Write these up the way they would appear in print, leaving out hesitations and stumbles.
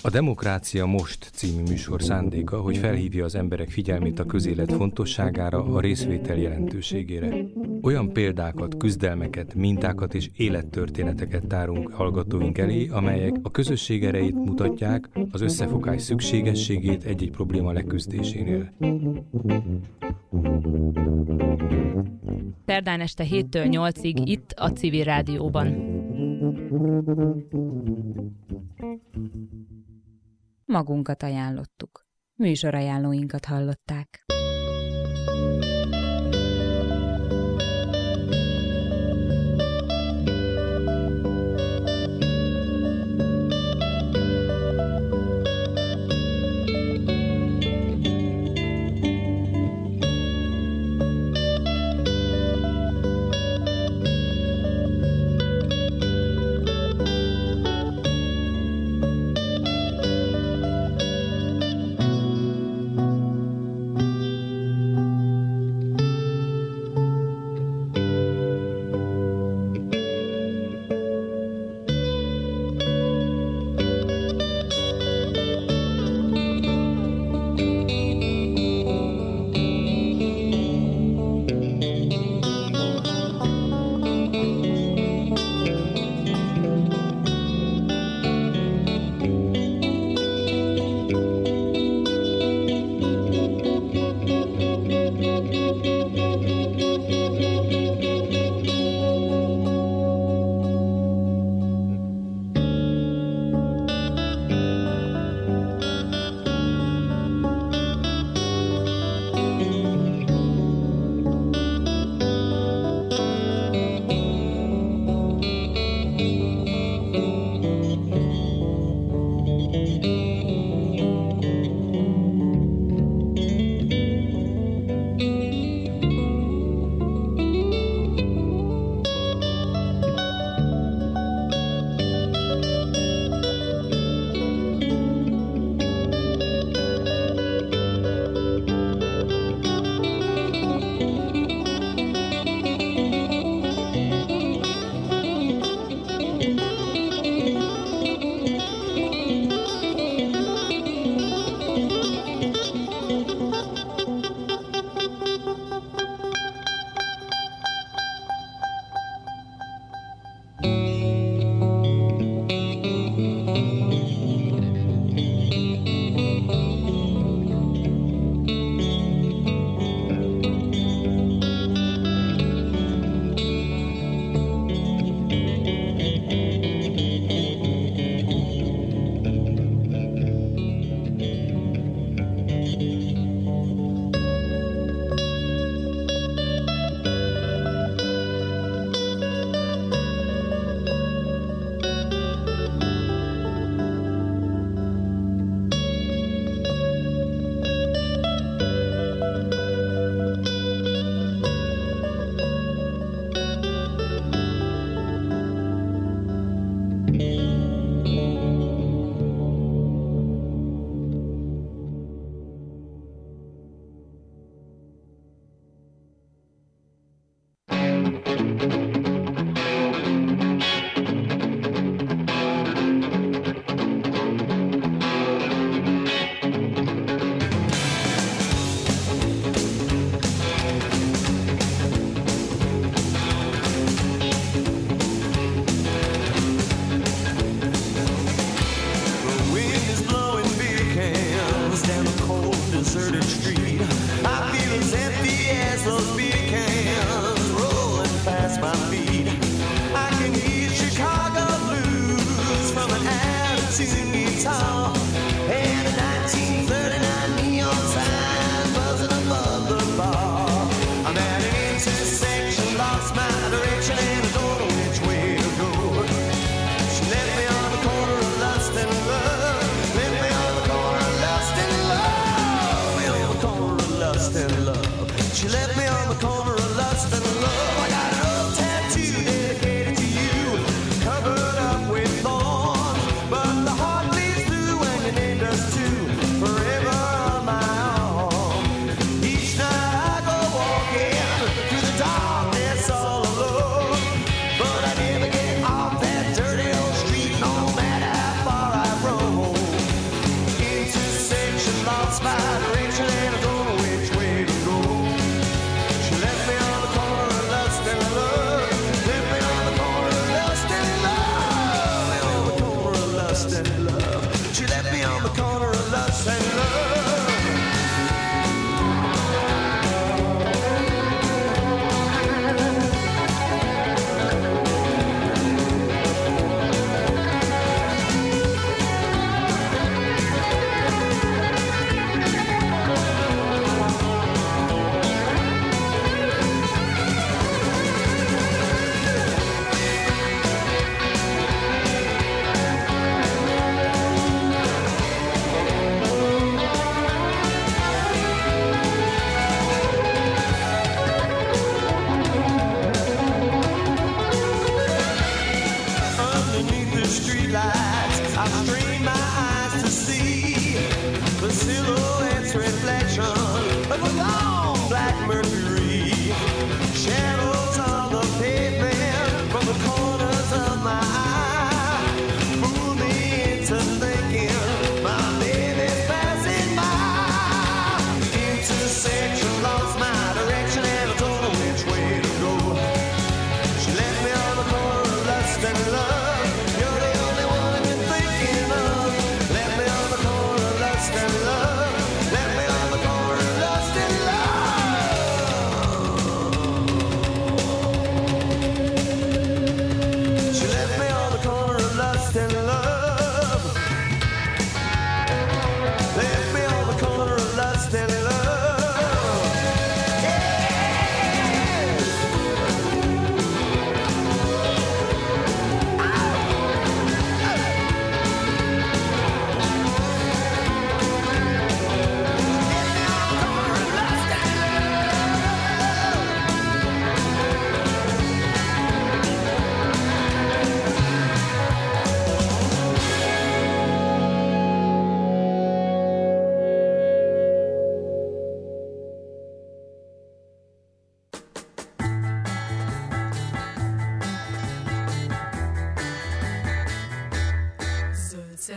A Demokrácia Most című műsor szándéka, hogy felhívja az emberek figyelmét a közélet fontosságára, a részvétel jelentőségére. Olyan példákat, küzdelmeket, mintákat és élettörténeteket tárunk hallgatóink elé, amelyek a közösség erejét mutatják, az összefogás szükségességét egy-egy probléma leküzdésénél. Szerdán este 7-től 8-ig itt a Civil Rádióban. Magunkat ajánlottuk. Műsorajánlóinkat hallották.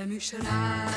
szemű srác,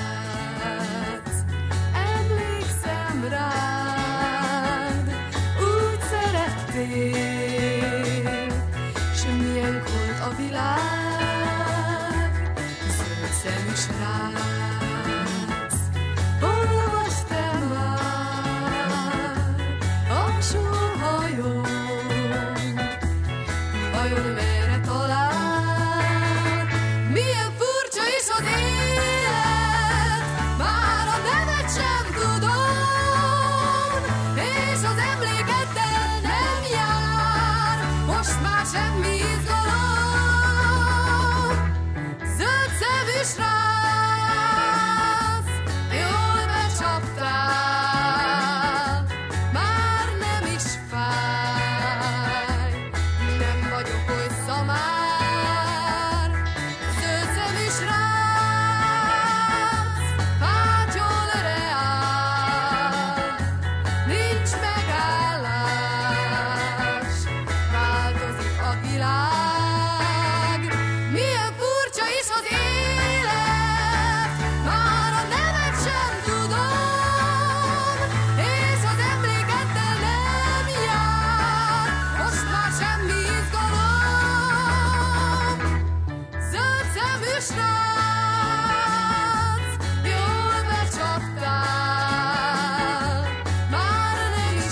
emlékszem rád, úgy szerettél, s milyen volt a világ, zöld szemű srác, hol vagy te már, a sóhajón, vajon merre talál? Milyen furcsa is az élet, már a nevet sem tudom, és az emlékeddel nem jár, most már semmi izgalom. Zöld szemű srác, jól becsaptál, már nem is fáj, nem vagyok oly szamár. Zöld szemű srác, vágyol reál, nincs megállás, változik a világ. Milyen furcsa is az élet, már a nevet sem tudom, és az emlékeddel nem jár, most már semmi izgalom. Zöld szemű srác, jól becsaptál, már nem is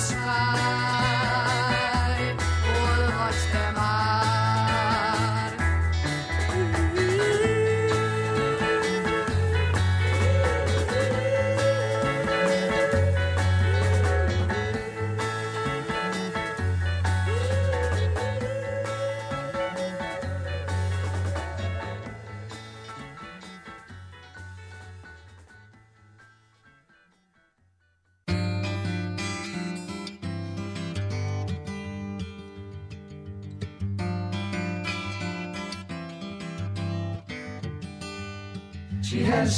fáj, hol vagy te már? She has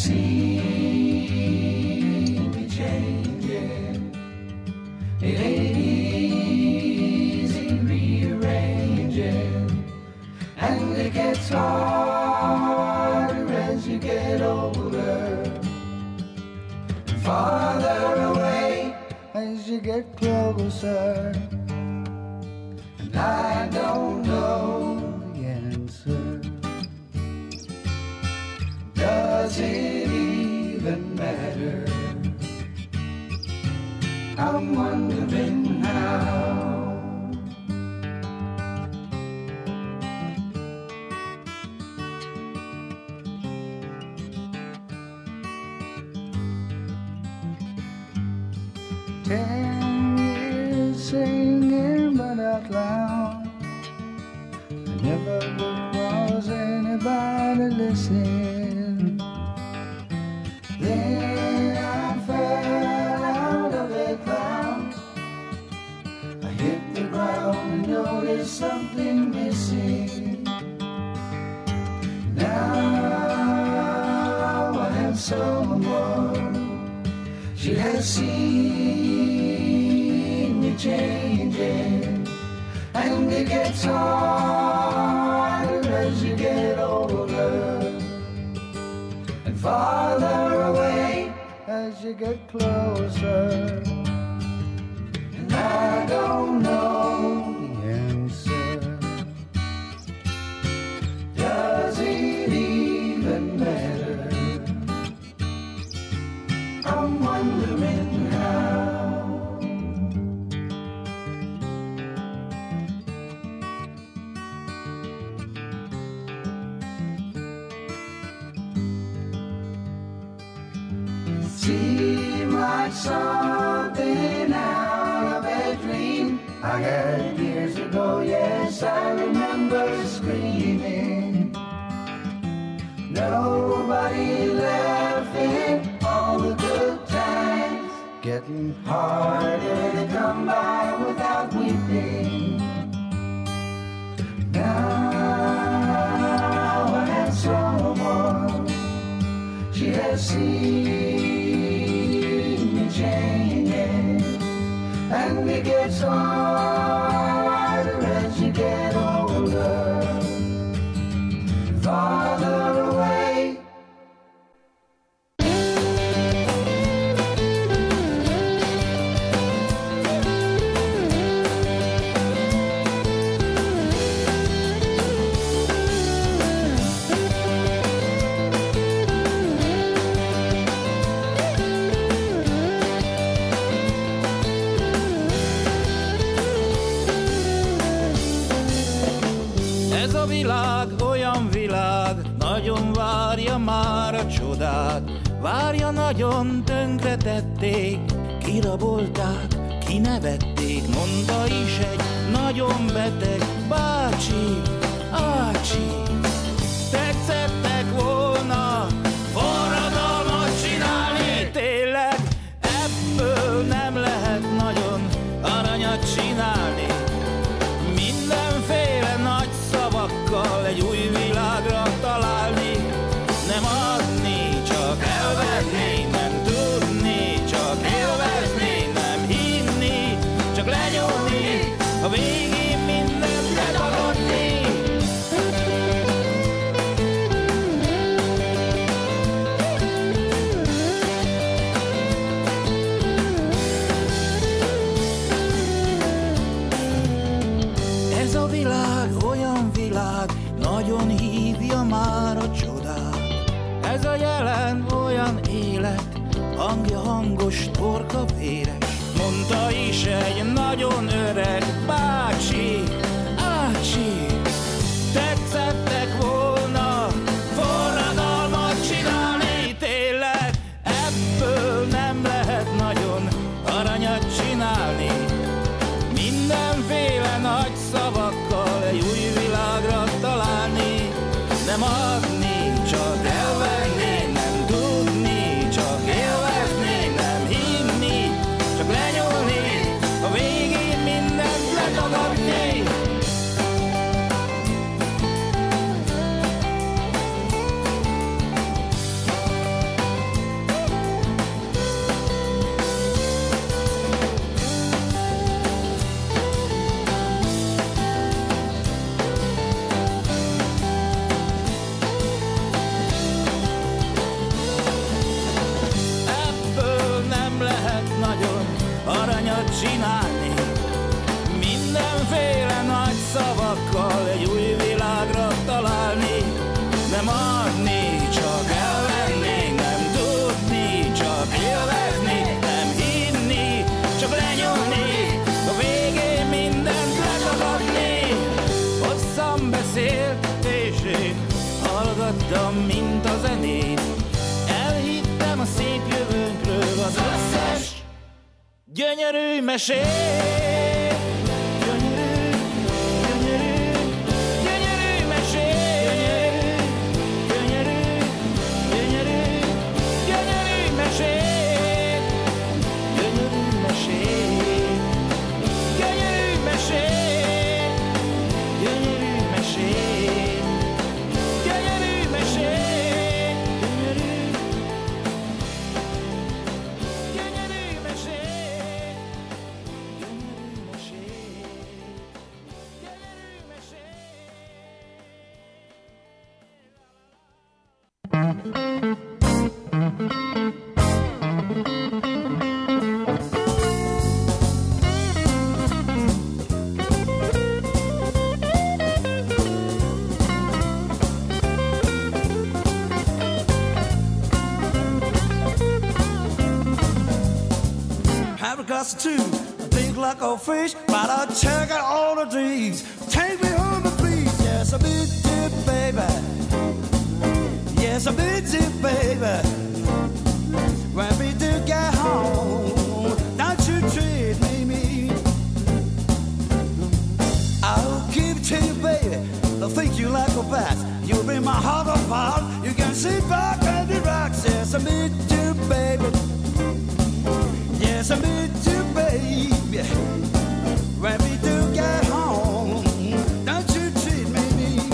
seen me changing. It ain't easy rearranging, and it gets harder as you get older, farther away as you get closer. And I don't know the answer. Does it even matter? I'm wondering how. Singing but out loud, I never was anybody listening. Then I fell out of a cloud. I hit the ground and noticed something missing. Now I have someone. She has seen me changing, and it gets harder as you get older, and farther away as you get closer. And I don't know the answer. Does it even matter? I'm wondering how. Seemed like something out of a dream I had years ago. Yes, I remember screaming. Nobody laughing, all the good times getting harder to come by without weeping. Now I have someone. She has seen me changing, and it gets harder as you get older, farther away a világ olyan világ, nagyon várja már a csodát. Várja nagyon, tönkretették, kirabolták, kinevették. Mondta is egy nagyon beteg bácsi, ácsi. Tetszettek volna forradalmat csinálni. Tényleg ebből nem lehet nagyon aranyat csinálni. Mindenféle nagy szavakkal egy új világra találni. Nem adni, csak elvenni, nem tudni, csak élvezni, nem hinni, csak lenyomni, a végén mindent letagadni. Ez a világ olyan világ, nagyon hívja már a csodát. Ez a jelen olyan élet, hangja hangos, torka véres. Mondta is egy nagyon öreg bácsi, ácsi. Tetszettek volna forradalmat csinálni. Tényleg ebből nem lehet nagyon aranyat csinálni. Mindenféle nagy szavakkal egy új világra találni. Nem adni, csak elvenni, nem tudni, csak élvezni, nem hinni, csak lenyúlni, a végén mindent letagadni. Aranyat csinálni. Mindenféle nagy szavakkal egy új világra találni. Nem adni, csak elvenni, nem tudni, csak élvezni, nem hinni, csak lenyomni, a végén mindent letagadni. Hosszan beszélt és én hallgattam, mint a zenét. Elhittem a szép jövőnkről az összes gyönyörű mesét. Gyönyörű, gyönyörű, gyönyörű mesét. Gyönyörű, gyönyörű, gyönyörű mesét. Gyönyörű mesét. Gyönyörű mesét. Gyönyörű mesét. Gyönyörű mesét. Gyönyörű mesét. Paragraphs 2, I think like a fish, but I check out all the dreams. Take me home, please. Yes, I need you, baby. Yes, I need you, baby. When we do get home, don't you treat me mean. I'll give it to you, baby. I think you like a bath. You'll be my heart of heart. You can sit back and relax. Yes, I need you, baby. Yes, I need you, baby. When we do get home, don't you treat me mean.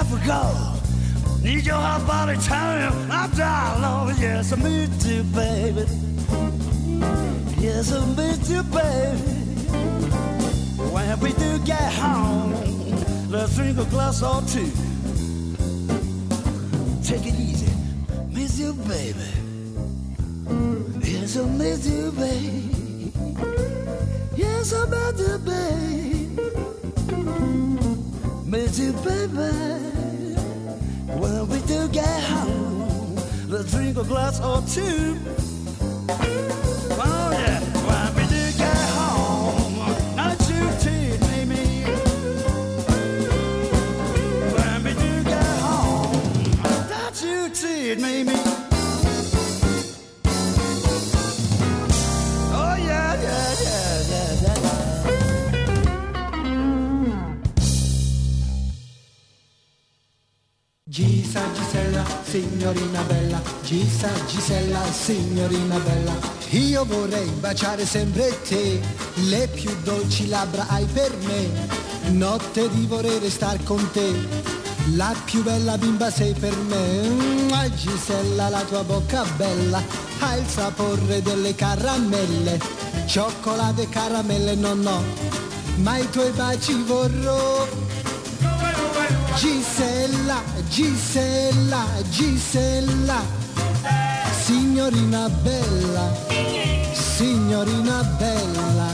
Africa. Need your hot body telling you I'm down low. Yes, I miss you, baby. Yes, I miss you, baby. When we do get home, let's drink a glass or two. Take it easy, miss you, baby. Yes, I miss you, baby. Yes, I miss you, baby. Miss you, baby. When we do get home, let's drink a glass or two. Oh yeah, when we do get home, not you tease me. When we do get home, not you tease me. Oh yeah, yeah, yeah, yeah, yeah. Gisa Gisella, signorina bella, Gisa Gisella, signorina bella. Io vorrei baciare sempre te, le più dolci labbra hai per me. Notte di vorrei star con te, la più bella bimba sei per me. Gisella, la tua bocca bella, ha il sapore delle caramelle. Cioccolate e caramelle no, ma i tuoi baci vorrò. Gisella, Gisella, Gisella, signorina bella, signorina bella.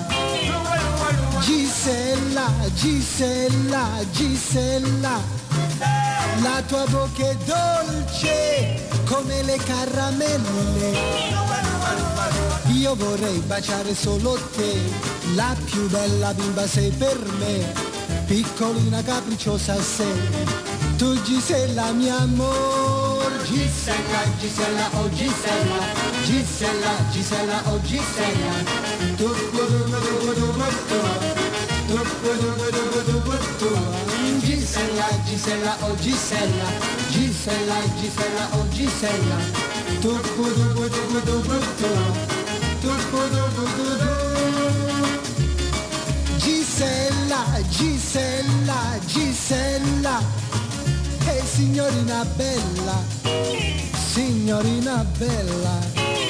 Gisella, Gisella, Gisella, la tua bocca è dolce come le caramelle. Io vorrei baciare solo te, la più bella bimba sei per me. Piccolina capricciosa sei, tu Gisella mio amor. Gisella, Gisella, oh Gisella, Gisella, Gisella, oh Gisella. Tu Gisella, Gisella, oh Gisella, Gisella, Gisella, oh Gisella. Tu Gisella, Gisella, Gisella, e signorina bella, signorina bella.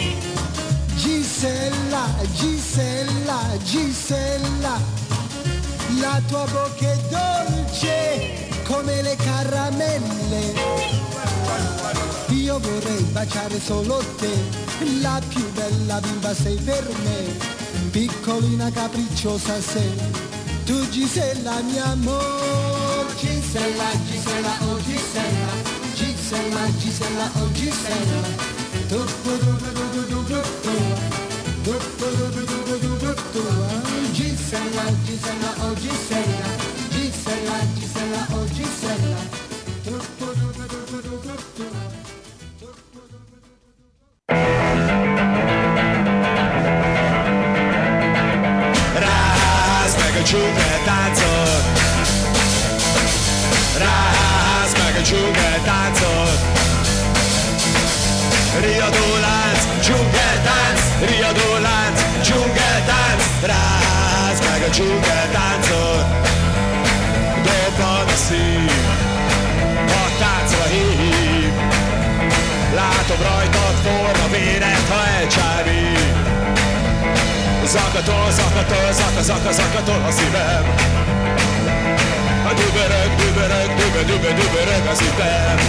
Gisella, Gisella, Gisella, la tua bocca è dolce come le caramelle. Io vorrei baciare solo te, la più bella bimba sei per me. Piccolina capricciosa sei, tu Gisella mio amor. Gisella, Gisella, oh Gisella, Gisella, Gisella, oh Gisella. Gisella, Gisella, oh Gisella, Gisella, Gisella, oh Gisella. Csúg el táncol, ráház meg a csúg el táncol. Riadó lánc, dzsungeltánc, riadó lánc, dzsungeltánc. Ráház meg a csúg el táncol. Dobban a szív, a táncra hív. Látom rajtad forma véret, ha elcsábít. Zakatol, zakatol, zakatol a szívem. A dübörög, dübörög, dübörög a szívem.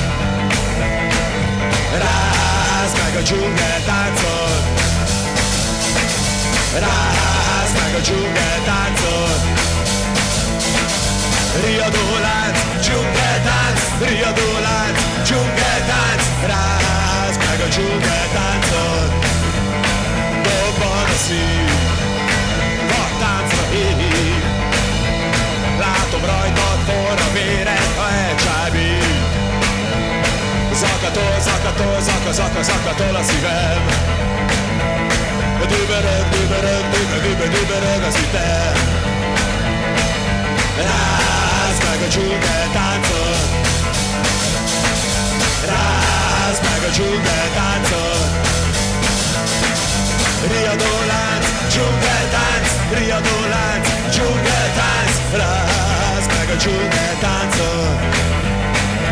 Ráház meg a dzsungel táncol. Ráház meg a dzsungel táncol. Riadó lánc, dzsungel tánc, riadó lánc, dzsungel tánc. Ráház meg a dzsungel táncol. Dobban a szív, a táncra hív. Látom rajtad forra véret, ha elcsábít. Zakatol, zakatol, zakatol a szívem. Dübörög, dübörög, dübörög az ütem. Rázd meg a dzsungel táncot. Rázd meg a dzsungel táncot. Riadó lánc, dzsungeltánc, riadó lánc, dzsungeltánc. Rázd meg a dzsungeltáncot.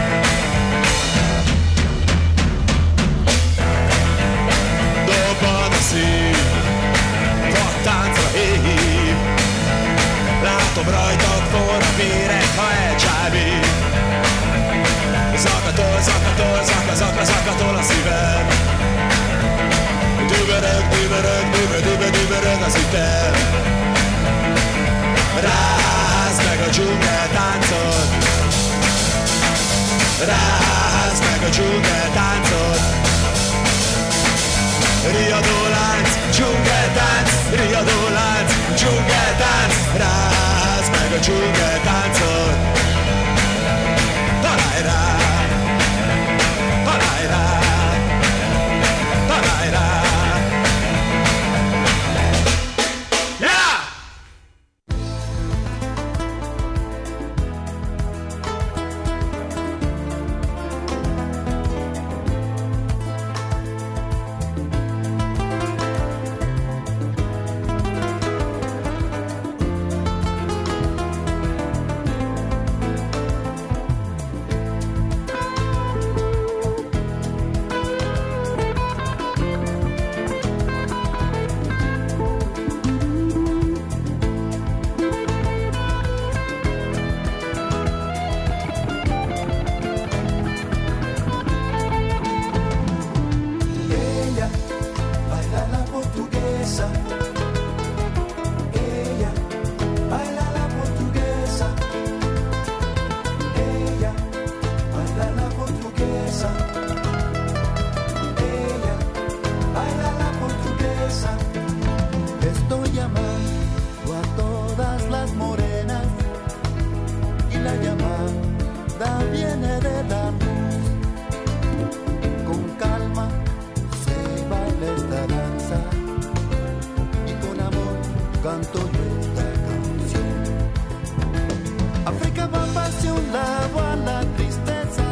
rázd meg a dzsungeltáncot. Riadólánc, dzsungeltánc, riadólánc, dzsungeltánc, rázd meg a dzsungeltáncot. Találj rá, találj rá, találj rá. Yeah! Estoy llamando a todas las morenas y la llamada viene de la luz. Con calma se baila esta danza y con amor canto yo esta canción. África va hacia un lado a la tristeza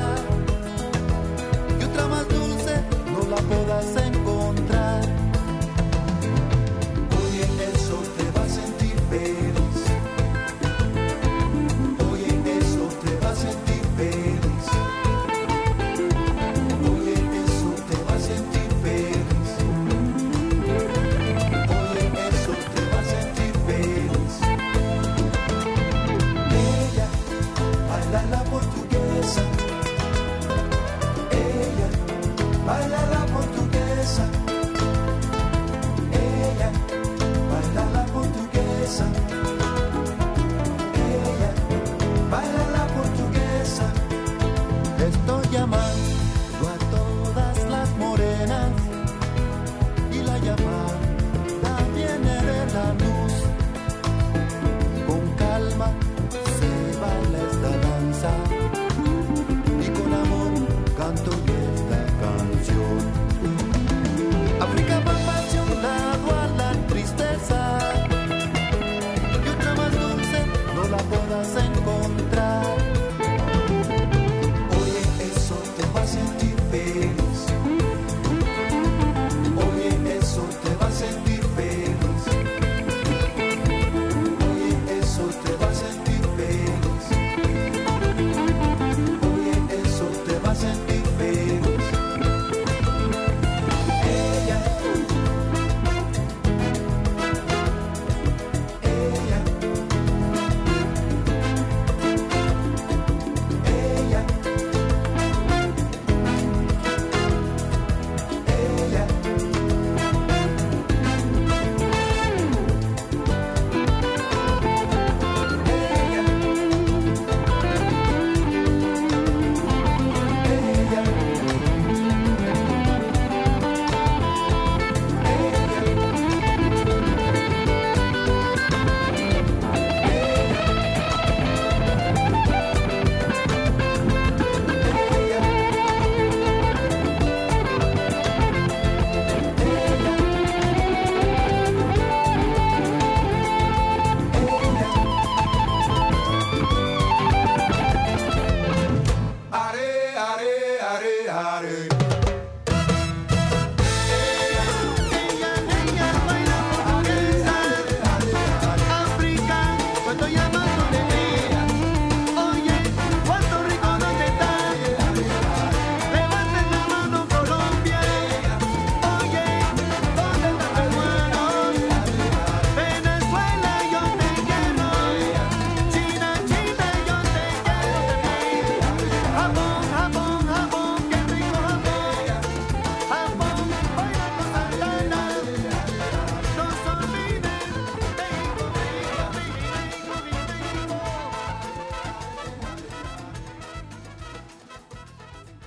y otra más dulce no la podrás encontrar. Estoy